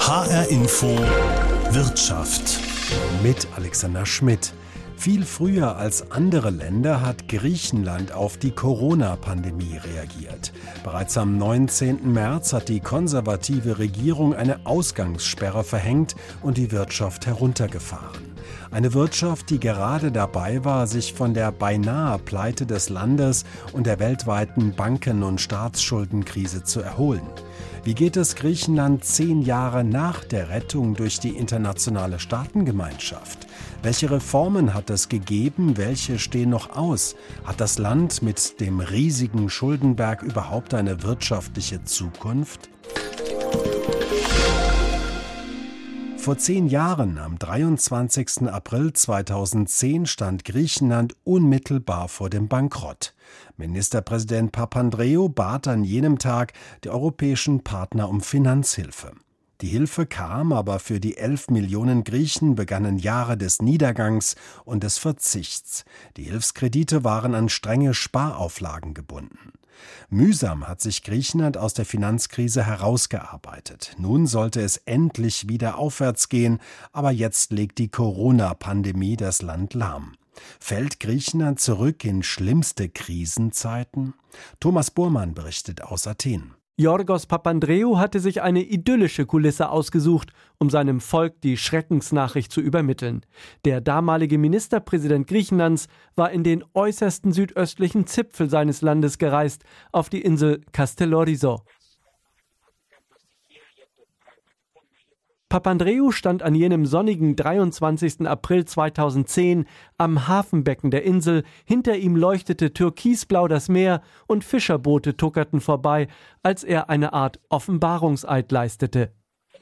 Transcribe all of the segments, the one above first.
HR Info Wirtschaft mit Alexander Schmidt. Viel früher als andere Länder hat Griechenland auf die Corona-Pandemie reagiert. Bereits am 19. März hat die konservative Regierung eine Ausgangssperre verhängt und die Wirtschaft heruntergefahren. Eine Wirtschaft, die gerade dabei war, sich von der beinahe Pleite des Landes und der weltweiten Banken- und Staatsschuldenkrise zu erholen. Wie geht es Griechenland 10 Jahre nach der Rettung durch die internationale Staatengemeinschaft? Welche Reformen hat es gegeben? Welche stehen noch aus? Hat das Land mit dem riesigen Schuldenberg überhaupt eine wirtschaftliche Zukunft? Vor 10 Jahren, am 23. April 2010, stand Griechenland unmittelbar vor dem Bankrott. Ministerpräsident Papandreou bat an jenem Tag die europäischen Partner um Finanzhilfe. Die Hilfe kam, aber für die 11 Millionen Griechen begannen Jahre des Niedergangs und des Verzichts. Die Hilfskredite waren an strenge Sparauflagen gebunden. Mühsam hat sich Griechenland aus der Finanzkrise herausgearbeitet. Nun sollte es endlich wieder aufwärts gehen, aber jetzt legt die Corona-Pandemie das Land lahm. Fällt Griechenland zurück in schlimmste Krisenzeiten? Thomas Bormann berichtet aus Athen. Yorgos Papandreou hatte sich eine idyllische Kulisse ausgesucht, um seinem Volk die Schreckensnachricht zu übermitteln. Der damalige Ministerpräsident Griechenlands war in den äußersten südöstlichen Zipfel seines Landes gereist, auf die Insel Kastellorizo. Papandreou stand an jenem sonnigen 23. April 2010 am Hafenbecken der Insel. Hinter ihm leuchtete türkisblau das Meer und Fischerboote tuckerten vorbei, als er eine Art Offenbarungseid leistete.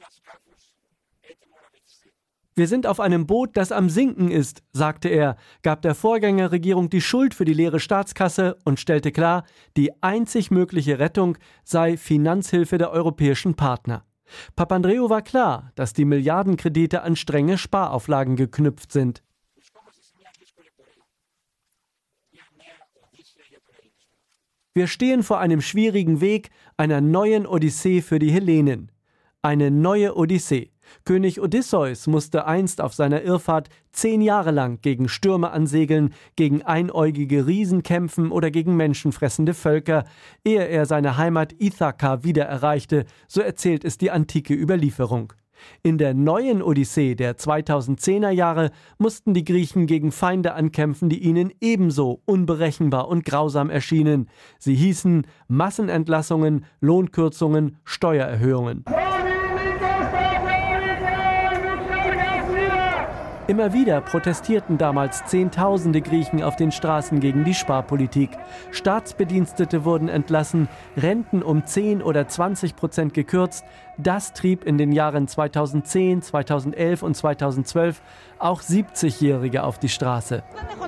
Wir sind auf einem Boot, das am Sinken ist, sagte er, gab der Vorgängerregierung die Schuld für die leere Staatskasse und stellte klar, die einzig mögliche Rettung sei Finanzhilfe der europäischen Partner. Papandreou war klar, dass die Milliardenkredite an strenge Sparauflagen geknüpft sind. Wir stehen vor einem schwierigen Weg, einer neuen Odyssee für die Hellenen. Eine neue Odyssee. König Odysseus musste einst auf seiner Irrfahrt 10 Jahre lang gegen Stürme ansegeln, gegen einäugige Riesen kämpfen oder gegen menschenfressende Völker, ehe er seine Heimat Ithaka wieder erreichte, so erzählt es die antike Überlieferung. In der neuen Odyssee der 2010er Jahre mussten die Griechen gegen Feinde ankämpfen, die ihnen ebenso unberechenbar und grausam erschienen. Sie hießen Massenentlassungen, Lohnkürzungen, Steuererhöhungen. Immer wieder protestierten damals Zehntausende Griechen auf den Straßen gegen die Sparpolitik. Staatsbedienstete wurden entlassen, Renten um 10 oder 20% gekürzt. Das trieb in den Jahren 2010, 2011 und 2012 auch 70-Jährige auf die Straße.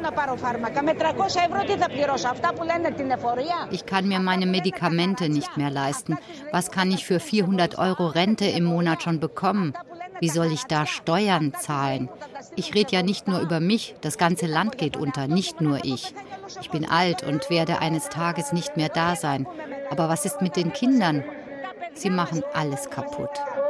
Ich kann mir meine Medikamente nicht mehr leisten. Was kann ich für 400 € Rente im Monat schon bekommen? Wie soll ich da Steuern zahlen? Ich rede ja nicht nur über mich, das ganze Land geht unter, nicht nur ich. Ich bin alt und werde eines Tages nicht mehr da sein. Aber was ist mit den Kindern? Sie machen alles kaputt.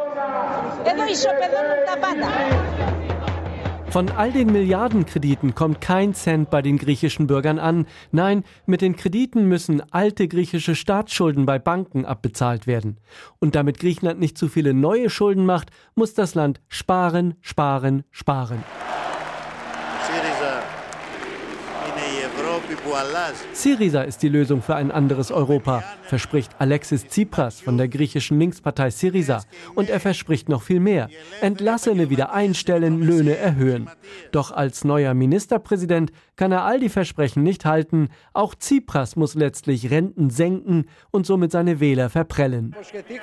Von all den Milliardenkrediten kommt kein Cent bei den griechischen Bürgern an. Nein, mit den Krediten müssen alte griechische Staatsschulden bei Banken abbezahlt werden. Und damit Griechenland nicht zu viele neue Schulden macht, muss das Land sparen, sparen, sparen. Syriza ist die Lösung für ein anderes Europa, verspricht Alexis Tsipras von der griechischen Linkspartei Syriza. Und er verspricht noch viel mehr. Entlassene wieder einstellen, Löhne erhöhen. Doch als neuer Ministerpräsident kann er all die Versprechen nicht halten. Auch Tsipras muss letztlich Renten senken und somit seine Wähler verprellen.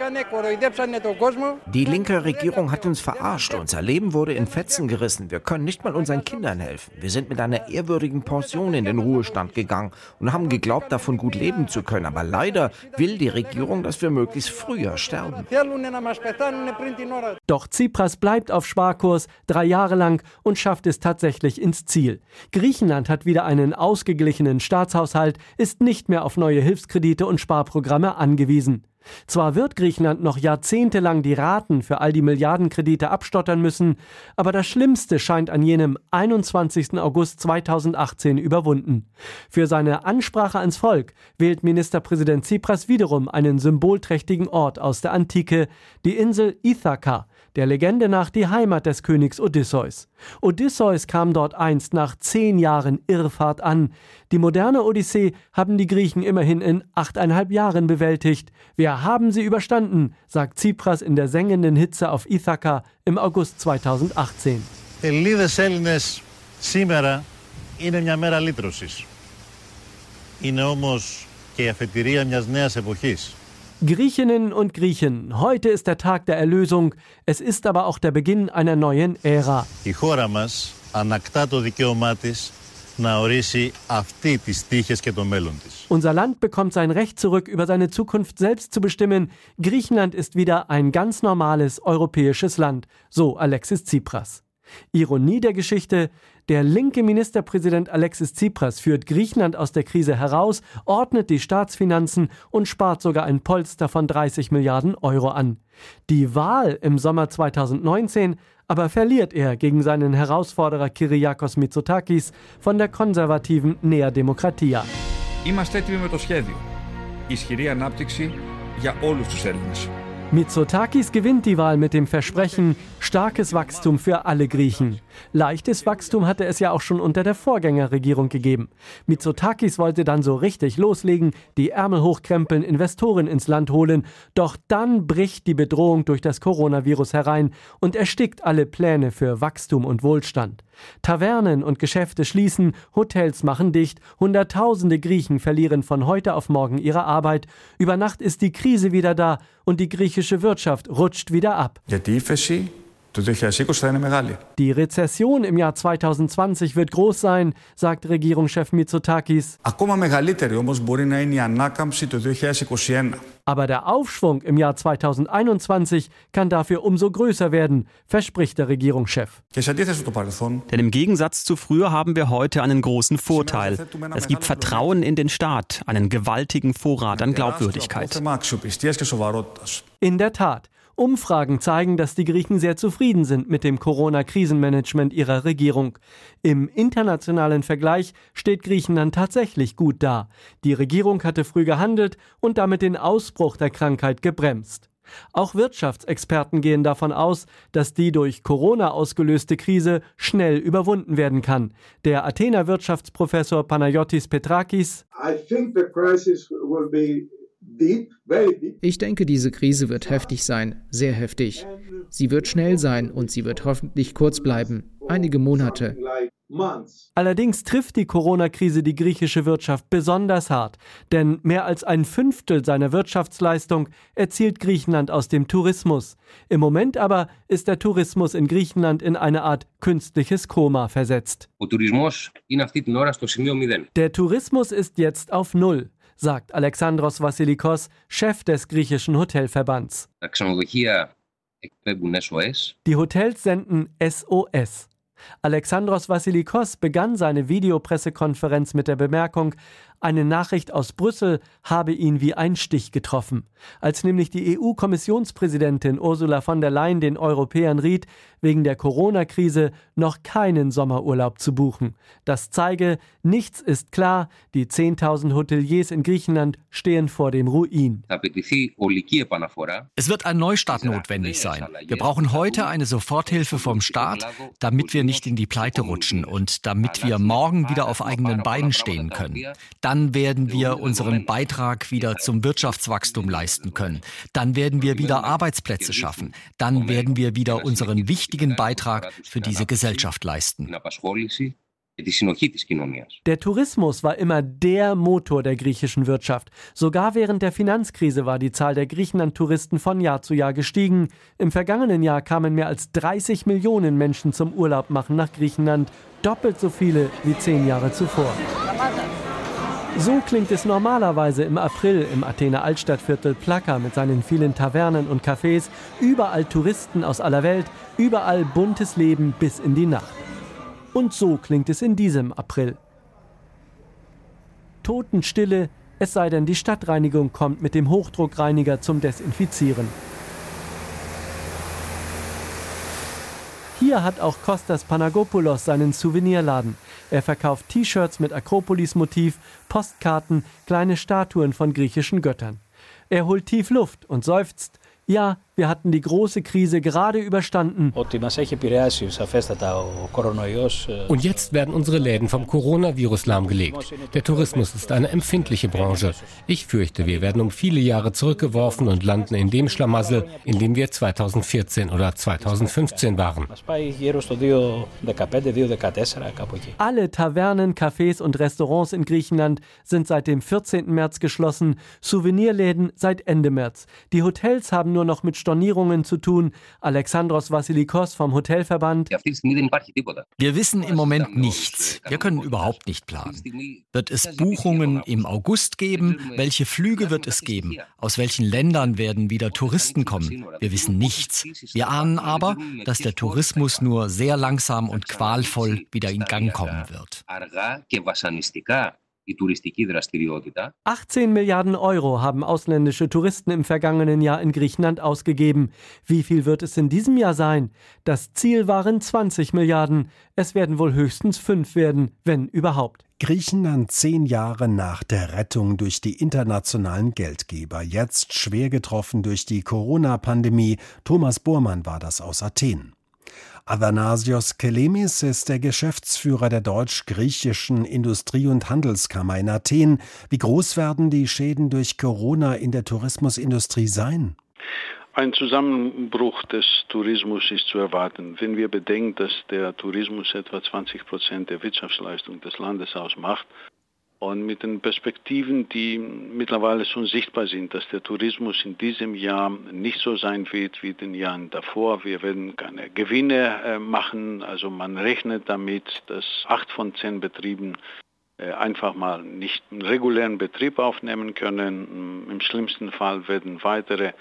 Die linke Regierung hat uns verarscht. Unser Leben wurde in Fetzen gerissen. Wir können nicht mal unseren Kindern helfen. Wir sind mit einer ehrwürdigen Pension in den Ruhestand gegangen und haben geglaubt, davon gut leben zu können. Aber leider will die Regierung, dass wir möglichst früher sterben. Doch Tsipras bleibt auf Sparkurs 3 Jahre lang und schafft es tatsächlich ins Ziel. Griechenland hat wieder einen ausgeglichenen Staatshaushalt, ist nicht mehr auf neue Hilfskredite und Sparprogramme angewiesen. Zwar wird Griechenland noch jahrzehntelang die Raten für all die Milliardenkredite abstottern müssen, aber das Schlimmste scheint an jenem 21. August 2018 überwunden. Für seine Ansprache ans Volk wählt Ministerpräsident Tsipras wiederum einen symbolträchtigen Ort aus der Antike, die Insel Ithaka, der Legende nach die Heimat des Königs Odysseus. Odysseus kam dort einst nach 10 Jahren Irrfahrt an. Die moderne Odyssee haben die Griechen immerhin in 8,5 Jahren bewältigt. Wir haben sie überstanden, sagt Tsipras in der sengenden Hitze auf Ithaka im August 2018. Ελληνίδες Έλληνες, σήμερα είναι μια μέρα λύτρωσης. Είναι όμως και η αφετηρία μιας νέας εποχής. Griechinnen und Griechen, heute ist der Tag der Erlösung, es ist aber auch der Beginn einer neuen Ära. Η χώρα μας ανακτά το δικαίωμά της να ορίσει αυτή τις τύχες και το μέλλον της. Unser Land bekommt sein Recht zurück, über seine Zukunft selbst zu bestimmen. Griechenland ist wieder ein ganz normales europäisches Land, so Alexis Tsipras. Ironie der Geschichte: Der linke Ministerpräsident Alexis Tsipras führt Griechenland aus der Krise heraus, ordnet die Staatsfinanzen und spart sogar ein Polster von 30 Milliarden Euro an. Die Wahl im Sommer 2019 aber verliert er gegen seinen Herausforderer Kyriakos Mitsotakis von der konservativen Nea Demokratia. Είμαστε έτοιμοι με το σχέδιο. Ισχυρή ανάπτυξη για όλους τους Έλληνες. Mitsotakis gewinnt die Wahl mit dem Versprechen, starkes Wachstum für alle Griechen. Leichtes Wachstum hatte es ja auch schon unter der Vorgängerregierung gegeben. Mitsotakis wollte dann so richtig loslegen, die Ärmel hochkrempeln, Investoren ins Land holen. Doch dann bricht die Bedrohung durch das Coronavirus herein und erstickt alle Pläne für Wachstum und Wohlstand. Tavernen und Geschäfte schließen, Hotels machen dicht, Hunderttausende Griechen verlieren von heute auf morgen ihre Arbeit. Über Nacht ist die Krise wieder da und die griechische Wirtschaft rutscht wieder ab. Die Rezession im Jahr 2020 wird groß sein, sagt Regierungschef Mitsotakis. Aber der Aufschwung im Jahr 2021 kann dafür umso größer werden, verspricht der Regierungschef. Denn im Gegensatz zu früher haben wir heute einen großen Vorteil. Es gibt Vertrauen in den Staat, einen gewaltigen Vorrat an Glaubwürdigkeit. In der Tat. Umfragen zeigen, dass die Griechen sehr zufrieden sind mit dem Corona-Krisenmanagement ihrer Regierung. Im internationalen Vergleich steht Griechenland tatsächlich gut da. Die Regierung hatte früh gehandelt und damit den Ausbruch der Krankheit gebremst. Auch Wirtschaftsexperten gehen davon aus, dass die durch Corona ausgelöste Krise schnell überwunden werden kann. Der Athener Wirtschaftsprofessor Panayotis Petrakis: Ich denke, diese Krise wird heftig sein, sehr heftig. Sie wird schnell sein und sie wird hoffentlich kurz bleiben, einige Monate. Allerdings trifft die Corona-Krise die griechische Wirtschaft besonders hart, denn mehr als 1/5 seiner Wirtschaftsleistung erzielt Griechenland aus dem Tourismus. Im Moment aber ist der Tourismus in Griechenland in eine Art künstliches Koma versetzt. Der Tourismus ist jetzt auf Null, sagt Alexandros Vassilikos, Chef des griechischen Hotelverbands. Die Hotels senden SOS. Alexandros Vassilikos begann seine Videopressekonferenz mit der Bemerkung, eine Nachricht aus Brüssel habe ihn wie ein Stich getroffen. Als nämlich die EU-Kommissionspräsidentin Ursula von der Leyen den Europäern riet, wegen der Corona-Krise noch keinen Sommerurlaub zu buchen. Das zeige, nichts ist klar, die 10.000 Hoteliers in Griechenland stehen vor dem Ruin. Es wird ein Neustart notwendig sein. Wir brauchen heute eine Soforthilfe vom Staat, damit wir nicht in die Pleite rutschen und damit wir morgen wieder auf eigenen Beinen stehen können. Dann werden wir unseren Beitrag wieder zum Wirtschaftswachstum leisten können. Dann werden wir wieder Arbeitsplätze schaffen. Dann werden wir wieder unseren wichtigen Beitrag für diese Gesellschaft leisten. Der Tourismus war immer der Motor der griechischen Wirtschaft. Sogar während der Finanzkrise war die Zahl der Griechenland-Touristen von Jahr zu Jahr gestiegen. Im vergangenen Jahr kamen mehr als 30 Millionen Menschen zum Urlaub machen nach Griechenland. Doppelt so viele wie 10 Jahre zuvor. So klingt es normalerweise im April im Athener Altstadtviertel Plaka mit seinen vielen Tavernen und Cafés. Überall Touristen aus aller Welt, überall buntes Leben bis in die Nacht. Und so klingt es in diesem April. Totenstille, Es sei denn, die Stadtreinigung kommt mit dem Hochdruckreiniger zum Desinfizieren. Hier hat auch Kostas Panagopoulos seinen Souvenirladen. Er verkauft T-Shirts mit Akropolis-Motiv, Postkarten, kleine Statuen von griechischen Göttern. Er holt tief Luft und seufzt: Ja, wir hatten die große Krise gerade überstanden. Und jetzt werden unsere Läden vom Coronavirus lahmgelegt. Der Tourismus ist eine empfindliche Branche. Ich fürchte, wir werden um viele Jahre zurückgeworfen und landen in dem Schlamassel, in dem wir 2014 oder 2015 waren. Alle Tavernen, Cafés und Restaurants in Griechenland sind seit dem 14. März geschlossen, Souvenirläden seit Ende März. Die Hotels haben nur noch mit Stornierungen zu tun. Alexandros Vassilikos vom Hotelverband. Wir wissen im Moment nichts. Wir können überhaupt nicht planen. Wird es Buchungen im August geben? Welche Flüge wird es geben? Aus welchen Ländern werden wieder Touristen kommen? Wir wissen nichts. Wir ahnen aber, dass der Tourismus nur sehr langsam und qualvoll wieder in Gang kommen wird. 18 Milliarden Euro haben ausländische Touristen im vergangenen Jahr in Griechenland ausgegeben. Wie viel wird es in diesem Jahr sein? Das Ziel waren 20 Milliarden. Es werden wohl höchstens 5 werden, wenn überhaupt. Griechenland 10 Jahre nach der Rettung durch die internationalen Geldgeber. Jetzt schwer getroffen durch die Corona-Pandemie. Thomas Bormann war das aus Athen. Athanasios Kelemis ist der Geschäftsführer der deutsch-griechischen Industrie- und Handelskammer in Athen. Wie groß werden die Schäden durch Corona in der Tourismusindustrie sein? Ein Zusammenbruch des Tourismus ist zu erwarten. Wenn wir bedenken, dass der Tourismus etwa 20% der Wirtschaftsleistung des Landes ausmacht, und mit den Perspektiven, die mittlerweile schon sichtbar sind, dass der Tourismus in diesem Jahr nicht so sein wird wie in den Jahren davor. Wir werden keine Gewinne machen. Also man rechnet damit, dass 8 von 10 Betrieben einfach mal nicht einen regulären Betrieb aufnehmen können. Im schlimmsten Fall werden weitere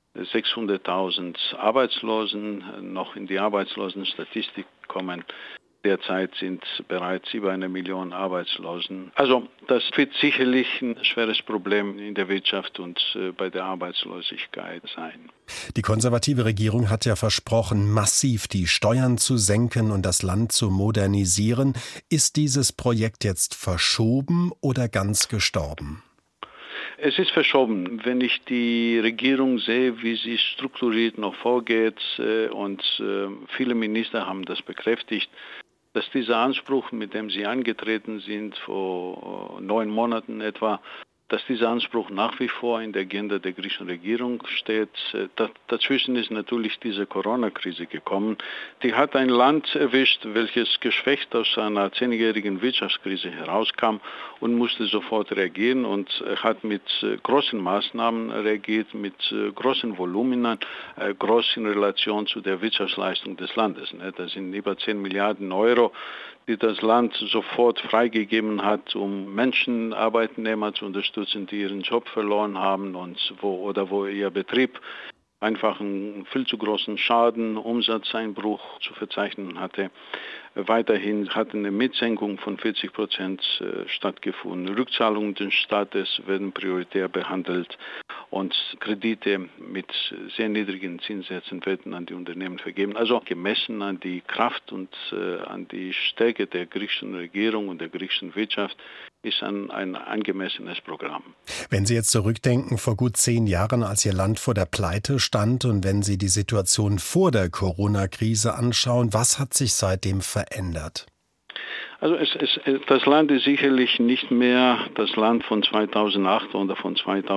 600.000 Arbeitslosen noch in die Arbeitslosenstatistik kommen. Derzeit sind bereits über 1 Million Arbeitslosen. Also das wird sicherlich ein schweres Problem in der Wirtschaft und bei der Arbeitslosigkeit sein. Die konservative Regierung hat ja versprochen, massiv die Steuern zu senken und das Land zu modernisieren. Ist dieses Projekt jetzt verschoben oder ganz gestorben? Es ist verschoben. Wenn ich die Regierung sehe, wie sie strukturiert noch vorgeht und viele Minister haben das bekräftigt, dass dieser Anspruch, mit dem sie angetreten sind, vor 9 Monaten etwa, dass dieser Anspruch nach wie vor in der Agenda der griechischen Regierung steht. Dazwischen ist natürlich diese Corona-Krise gekommen. Die hat ein Land erwischt, welches geschwächt aus einer 10-jährigen Wirtschaftskrise herauskam und musste sofort reagieren und hat mit großen Maßnahmen reagiert, mit großen Volumina, groß in Relation zu der Wirtschaftsleistung des Landes. Das sind über 10 Milliarden Euro, die das Land sofort freigegeben hat, um Menschen, Arbeitnehmer zu unterstützen, die ihren Job verloren haben und wo ihr Betrieb einfach einen viel zu großen Schaden, Umsatzeinbruch zu verzeichnen hatte. Weiterhin hat eine Mietsenkung von 40% stattgefunden. Rückzahlungen des Staates werden prioritär behandelt und Kredite mit sehr niedrigen Zinssätzen werden an die Unternehmen vergeben. Also gemessen an die Kraft und an die Stärke der griechischen Regierung und der griechischen Wirtschaft ist ein angemessenes Programm. Wenn Sie jetzt zurückdenken, vor gut 10 Jahren, als Ihr Land vor der Pleite stand und wenn Sie die Situation vor der Corona-Krise anschauen, was hat sich seitdem verändert? Also das Land ist sicherlich nicht mehr das Land von 2008 oder von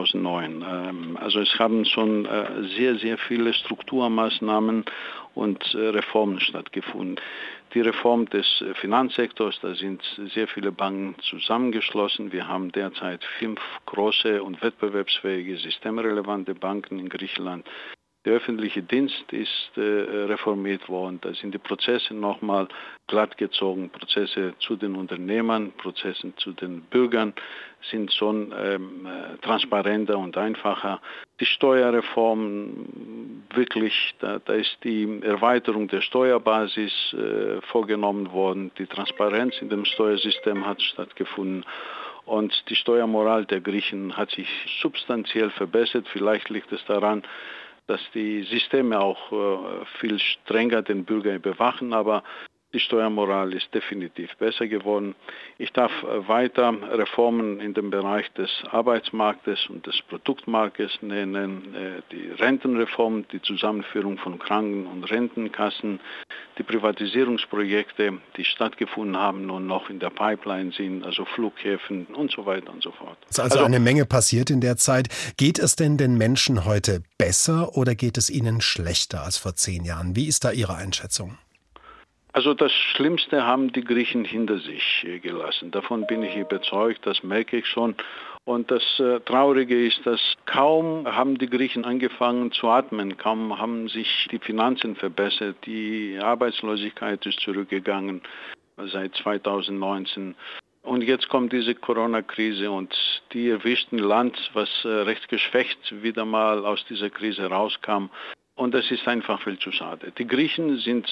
2009. Also es haben schon sehr, sehr viele Strukturmaßnahmen und Reformen stattgefunden. Die Reform des Finanzsektors, da sind sehr viele Banken zusammengeschlossen. Wir haben derzeit 5 große und wettbewerbsfähige, systemrelevante Banken in Griechenland. Der öffentliche Dienst ist reformiert worden. Da sind die Prozesse nochmal glatt gezogen. Prozesse zu den Unternehmern, Prozesse zu den Bürgern sind schon transparenter und einfacher. Die Steuerreform, wirklich, da ist die Erweiterung der Steuerbasis vorgenommen worden. Die Transparenz in dem Steuersystem hat stattgefunden. Und die Steuermoral der Griechen hat sich substanziell verbessert. Vielleicht liegt es daran, dass die Systeme auch viel strenger den Bürger überwachen, aber die Steuermoral ist definitiv besser geworden. Ich darf weiter Reformen in dem Bereich des Arbeitsmarktes und des Produktmarktes nennen, die Rentenreform, die Zusammenführung von Kranken- und Rentenkassen, die Privatisierungsprojekte, die stattgefunden haben und noch in der Pipeline sind, also Flughäfen und so weiter und so fort. Es ist also eine Menge passiert in der Zeit. Geht es denn den Menschen heute besser oder geht es ihnen schlechter als vor 10 Jahren? Wie ist da Ihre Einschätzung? Also das Schlimmste haben die Griechen hinter sich gelassen. Davon bin ich überzeugt, das merke ich schon. Und das Traurige ist, dass kaum haben die Griechen angefangen zu atmen, kaum haben sich die Finanzen verbessert, die Arbeitslosigkeit ist zurückgegangen seit 2019. Und jetzt kommt diese Corona-Krise und die erwischt ein Land, was recht geschwächt wieder mal aus dieser Krise rauskam. Und das ist einfach viel zu schade. Die Griechen sind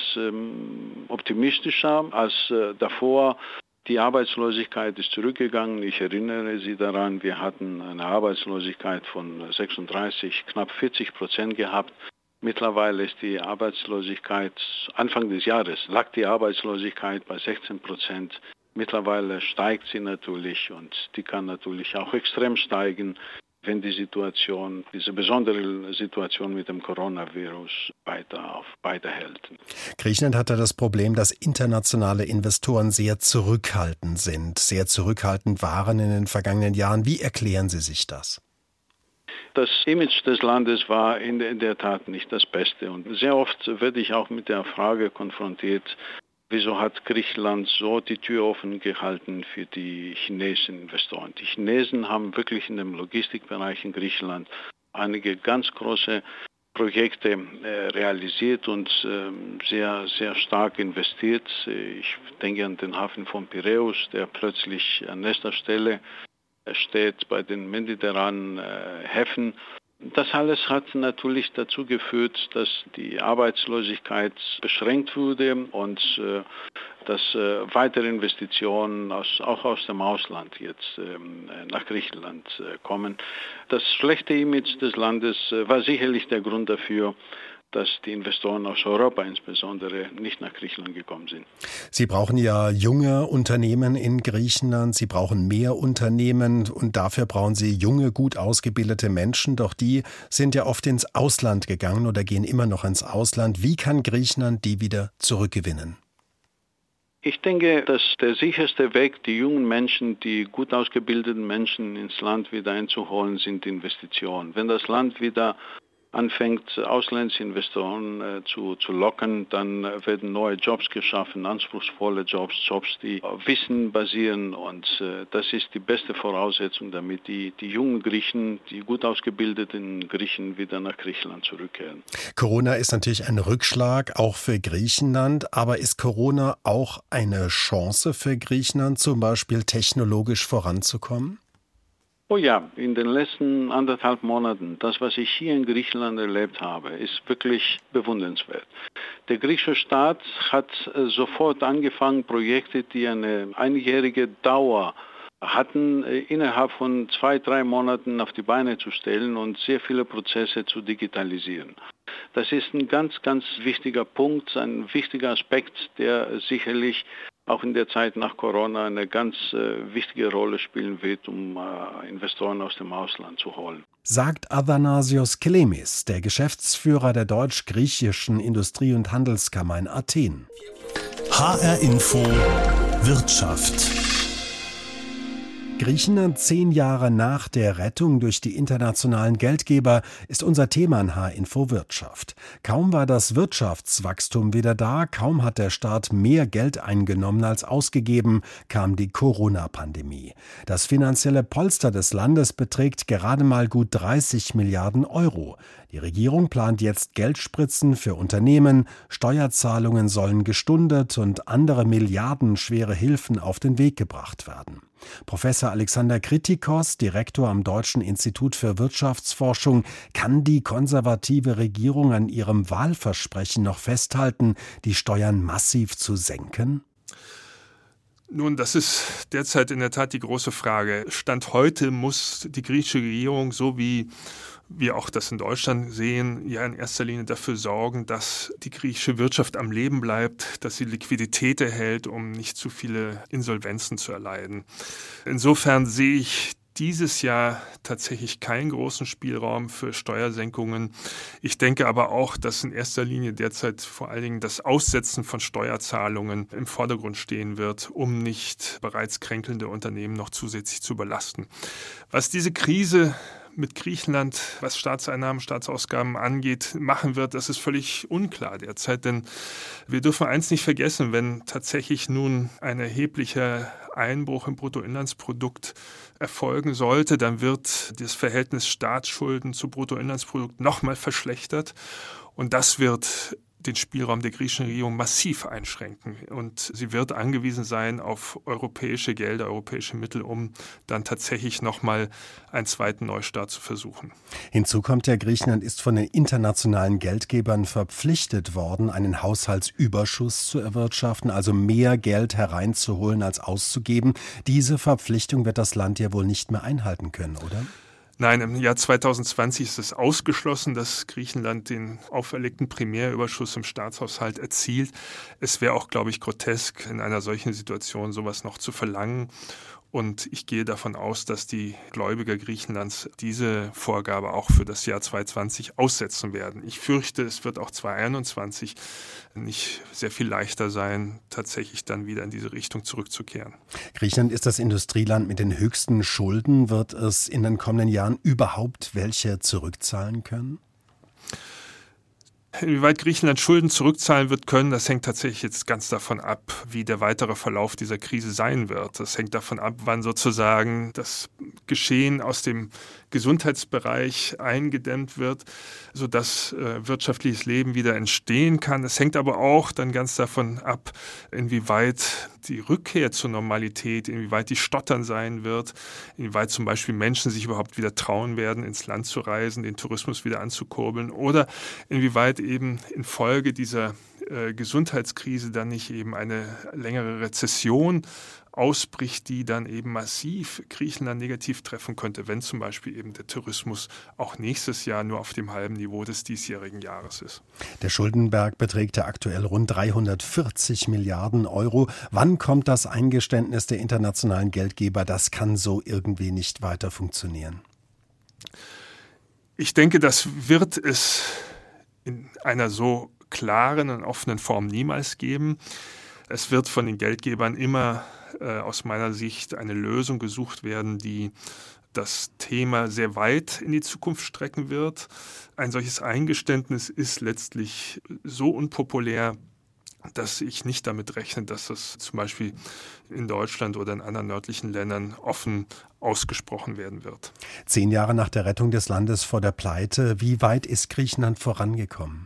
optimistischer als davor. Die Arbeitslosigkeit ist zurückgegangen. Ich erinnere Sie daran, wir hatten eine Arbeitslosigkeit von 36, knapp 40% gehabt. Mittlerweile ist die Arbeitslosigkeit, Anfang des Jahres lag die Arbeitslosigkeit bei 16%. Mittlerweile steigt sie natürlich und die kann natürlich auch extrem steigen, wenn die Situation, diese besondere Situation mit dem Coronavirus weiterhält. Griechenland hat ja das Problem, dass internationale Investoren sehr zurückhaltend sind, sehr zurückhaltend waren in den vergangenen Jahren. Wie erklären Sie sich das? Das Image des Landes war in der Tat nicht das Beste. Und sehr oft werde ich auch mit der Frage konfrontiert, wieso hat Griechenland so die Tür offen gehalten für die chinesischen Investoren? Die Chinesen haben wirklich in dem Logistikbereich in Griechenland einige ganz große Projekte realisiert und sehr, sehr stark investiert. Ich denke an den Hafen von Piräus, der plötzlich an erster Stelle steht bei den mediterranen Häfen. Das alles hat natürlich dazu geführt, dass die Arbeitslosigkeit beschränkt wurde und dass weitere Investitionen auch aus dem Ausland jetzt nach Griechenland kommen. Das schlechte Image des Landes war sicherlich der Grund dafür, dass die Investoren aus Europa insbesondere nicht nach Griechenland gekommen sind. Sie brauchen ja junge Unternehmen in Griechenland, Sie brauchen mehr Unternehmen und dafür brauchen Sie junge, gut ausgebildete Menschen. Doch die sind ja oft ins Ausland gegangen oder gehen immer noch ins Ausland. Wie kann Griechenland die wieder zurückgewinnen? Ich denke, dass der sicherste Weg, die jungen Menschen, die gut ausgebildeten Menschen ins Land wieder einzuholen, sind Investitionen. Wenn das Land wieder anfängt, ausländische Investoren zu locken, dann werden neue Jobs geschaffen, anspruchsvolle Jobs, die auf Wissen basieren und das ist die beste Voraussetzung, damit die jungen Griechen, die gut ausgebildeten Griechen wieder nach Griechenland zurückkehren. Corona ist natürlich ein Rückschlag, auch für Griechenland, aber ist Corona auch eine Chance für Griechenland, zum Beispiel technologisch voranzukommen? Oh ja, in den letzten 1,5 Monaten, das, was ich hier in Griechenland erlebt habe, ist wirklich bewundernswert. Der griechische Staat hat sofort angefangen, Projekte, die eine einjährige Dauer hatten, innerhalb von 2-3 Monaten auf die Beine zu stellen und sehr viele Prozesse zu digitalisieren. Das ist ein ganz, ganz wichtiger Punkt, ein wichtiger Aspekt, der sicherlich auch in der Zeit nach Corona eine ganz wichtige Rolle spielen wird, um Investoren aus dem Ausland zu holen. Sagt Athanasios Kelemis, der Geschäftsführer der Deutsch-Griechischen Industrie- und Handelskammer in Athen. HR Info Wirtschaft. Griechenland 10 Jahre nach der Rettung durch die internationalen Geldgeber ist unser Thema in HR-Info Wirtschaft. Kaum war das Wirtschaftswachstum wieder da, kaum hat der Staat mehr Geld eingenommen als ausgegeben, kam die Corona-Pandemie. Das finanzielle Polster des Landes beträgt gerade mal gut 30 Milliarden Euro. Die Regierung plant jetzt Geldspritzen für Unternehmen, Steuerzahlungen sollen gestundet und andere milliardenschwere Hilfen auf den Weg gebracht werden. Professor Alexander Kritikos, Direktor am Deutschen Institut für Wirtschaftsforschung, kann die konservative Regierung an ihrem Wahlversprechen noch festhalten, die Steuern massiv zu senken? Nun, das ist derzeit in der Tat die große Frage. Stand heute muss die griechische Regierung, so wie wir auch das in Deutschland sehen, ja in erster Linie dafür sorgen, dass die griechische Wirtschaft am Leben bleibt, dass sie Liquidität erhält, um nicht zu viele Insolvenzen zu erleiden. Insofern sehe ich dieses Jahr tatsächlich keinen großen Spielraum für Steuersenkungen. Ich denke aber auch, dass in erster Linie derzeit vor allen Dingen das Aussetzen von Steuerzahlungen im Vordergrund stehen wird, um nicht bereits kränkelnde Unternehmen noch zusätzlich zu belasten. Was diese Krise mit Griechenland, was Staatseinnahmen, Staatsausgaben angeht, machen wird, das ist völlig unklar derzeit. Denn wir dürfen eins nicht vergessen, wenn tatsächlich nun ein erheblicher Einbruch im Bruttoinlandsprodukt erfolgen sollte, dann wird das Verhältnis Staatsschulden zu Bruttoinlandsprodukt nochmal verschlechtert. Und das wird den Spielraum der griechischen Regierung massiv einschränken. Und sie wird angewiesen sein auf europäische Gelder, europäische Mittel, um dann tatsächlich nochmal einen zweiten Neustart zu versuchen. Hinzu kommt ja, Griechenland ist von den internationalen Geldgebern verpflichtet worden, einen Haushaltsüberschuss zu erwirtschaften, also mehr Geld hereinzuholen als auszugeben. Diese Verpflichtung wird das Land ja wohl nicht mehr einhalten können, oder? Nein, im Jahr 2020 ist es ausgeschlossen, dass Griechenland den auferlegten Primärüberschuss im Staatshaushalt erzielt. Es wäre auch, glaube ich, grotesk, in einer solchen Situation sowas noch zu verlangen. Und ich gehe davon aus, dass die Gläubiger Griechenlands diese Vorgabe auch für das Jahr 2020 aussetzen werden. Ich fürchte, es wird auch 2021 nicht sehr viel leichter sein, tatsächlich dann wieder in diese Richtung zurückzukehren. Griechenland ist das Industrieland mit den höchsten Schulden. Wird es in den kommenden Jahren überhaupt welche zurückzahlen können? Inwieweit Griechenland Schulden zurückzahlen wird können, das hängt tatsächlich jetzt ganz davon ab, wie der weitere Verlauf dieser Krise sein wird. Das hängt davon ab, wann sozusagen das Geschehen aus dem Gesundheitsbereich eingedämmt wird, sodass wirtschaftliches Leben wieder entstehen kann. Es hängt aber auch dann ganz davon ab, inwieweit die Rückkehr zur Normalität, inwieweit die stottern sein wird, inwieweit zum Beispiel Menschen sich überhaupt wieder trauen werden, ins Land zu reisen, den Tourismus wieder anzukurbeln oder inwieweit eben infolge dieser Gesundheitskrise dann nicht eben eine längere Rezession ausbricht, die dann eben massiv Griechenland negativ treffen könnte, wenn zum Beispiel eben der Tourismus auch nächstes Jahr nur auf dem halben Niveau des diesjährigen Jahres ist. Der Schuldenberg beträgt ja aktuell rund 340 Milliarden Euro. Wann kommt das Eingeständnis der internationalen Geldgeber, das kann so irgendwie nicht weiter funktionieren? Ich denke, das wird es in einer so klaren und offenen Form niemals geben. Es wird von den Geldgebern immer aus meiner Sicht eine Lösung gesucht werden, die das Thema sehr weit in die Zukunft strecken wird. Ein solches Eingeständnis ist letztlich so unpopulär, dass ich nicht damit rechne, dass das zum Beispiel in Deutschland oder in anderen nördlichen Ländern offen ausgesprochen werden wird. 10 Jahre nach der Rettung des Landes vor der Pleite, wie weit ist Griechenland vorangekommen?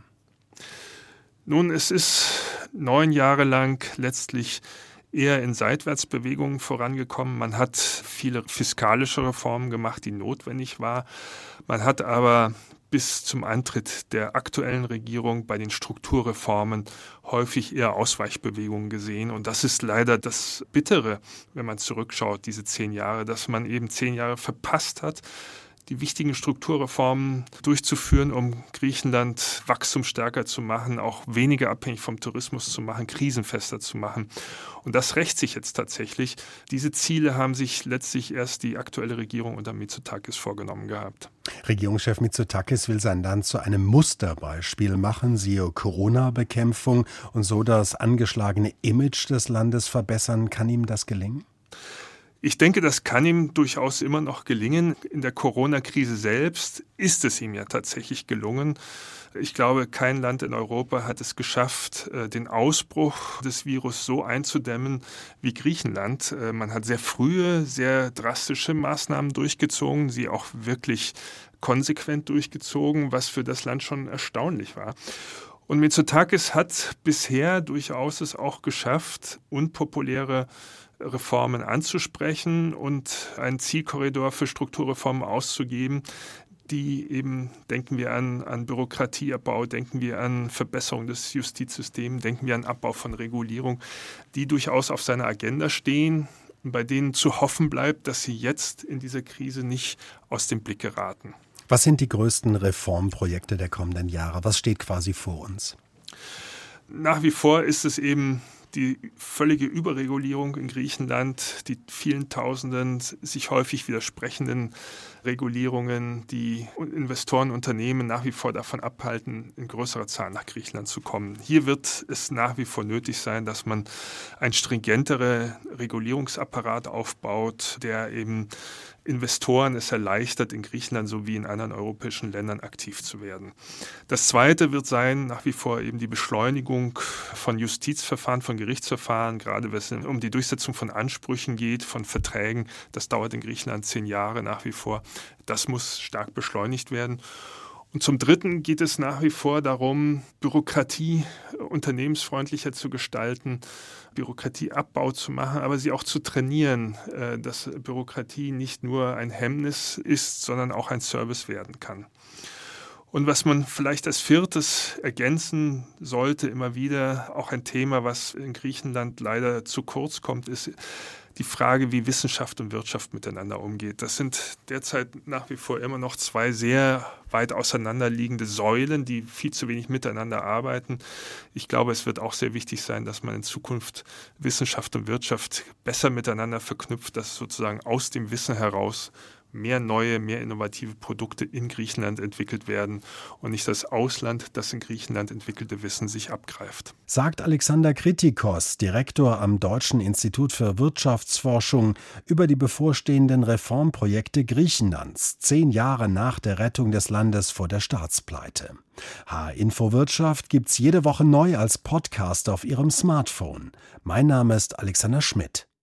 Nun, es ist 9 Jahre lang letztlich eher in Seitwärtsbewegungen vorangekommen. Man hat viele fiskalische Reformen gemacht, die notwendig waren. Man hat aber bis zum Antritt der aktuellen Regierung bei den Strukturreformen häufig eher Ausweichbewegungen gesehen. Und das ist leider das Bittere, wenn man zurückschaut, diese 10 Jahre, dass man eben 10 Jahre verpasst hat, die wichtigen Strukturreformen durchzuführen, um Griechenland wachstumsstärker zu machen, auch weniger abhängig vom Tourismus zu machen, krisenfester zu machen. Und das rächt sich jetzt tatsächlich. Diese Ziele haben sich letztlich erst die aktuelle Regierung unter Mitsotakis vorgenommen gehabt. Regierungschef Mitsotakis will sein Land zu einem Musterbeispiel machen, siehe Corona-Bekämpfung, und so das angeschlagene Image des Landes verbessern. Kann ihm das gelingen? Ich denke, das kann ihm durchaus immer noch gelingen. In der Corona-Krise selbst ist es ihm ja tatsächlich gelungen. Ich glaube, kein Land in Europa hat es geschafft, den Ausbruch des Virus so einzudämmen wie Griechenland. Man hat sehr frühe, sehr drastische Maßnahmen durchgezogen, sie auch wirklich konsequent durchgezogen, was für das Land schon erstaunlich war. Und Mitsotakis hat bisher durchaus es auch geschafft, unpopuläre Reformen anzusprechen und einen Zielkorridor für Strukturreformen auszugeben, die eben, denken wir an Bürokratieabbau, denken wir an Verbesserung des Justizsystems, denken wir an Abbau von Regulierung, die durchaus auf seiner Agenda stehen, bei denen zu hoffen bleibt, dass sie jetzt in dieser Krise nicht aus dem Blick geraten. Was sind die größten Reformprojekte der kommenden Jahre? Was steht quasi vor uns? Nach wie vor ist es eben die völlige Überregulierung in Griechenland, die vielen tausenden sich häufig widersprechenden Regulierungen, die Investoren, Unternehmen nach wie vor davon abhalten, in größerer Zahl nach Griechenland zu kommen. Hier wird es nach wie vor nötig sein, dass man einen stringenteren Regulierungsapparat aufbaut, der eben Investoren es erleichtert, in Griechenland sowie in anderen europäischen Ländern aktiv zu werden. Das Zweite wird sein, nach wie vor eben die Beschleunigung von Justizverfahren, von Gerichtsverfahren, gerade wenn es um die Durchsetzung von Ansprüchen geht, von Verträgen. Das dauert in Griechenland 10 Jahre nach wie vor. Das muss stark beschleunigt werden. Und zum Dritten geht es nach wie vor darum, Bürokratie unternehmensfreundlicher zu gestalten, Bürokratieabbau zu machen, aber sie auch zu trainieren, dass Bürokratie nicht nur ein Hemmnis ist, sondern auch ein Service werden kann. Und was man vielleicht als viertes ergänzen sollte, immer wieder auch ein Thema, was in Griechenland leider zu kurz kommt, ist die Frage, wie Wissenschaft und Wirtschaft miteinander umgeht. Das sind derzeit nach wie vor immer noch 2 sehr weit auseinanderliegende Säulen, die viel zu wenig miteinander arbeiten. Ich glaube, es wird auch sehr wichtig sein, dass man in Zukunft Wissenschaft und Wirtschaft besser miteinander verknüpft, dass sozusagen aus dem Wissen heraus mehr neue, mehr innovative Produkte in Griechenland entwickelt werden und nicht das Ausland, das in Griechenland entwickelte Wissen sich abgreift. Sagt Alexander Kritikos, Direktor am Deutschen Institut für Wirtschaftsforschung, über die bevorstehenden Reformprojekte Griechenlands, 10 Jahre nach der Rettung des Landes vor der Staatspleite. HR-Info Wirtschaft gibt's jede Woche neu als Podcast auf Ihrem Smartphone. Mein Name ist Alexander Schmidt.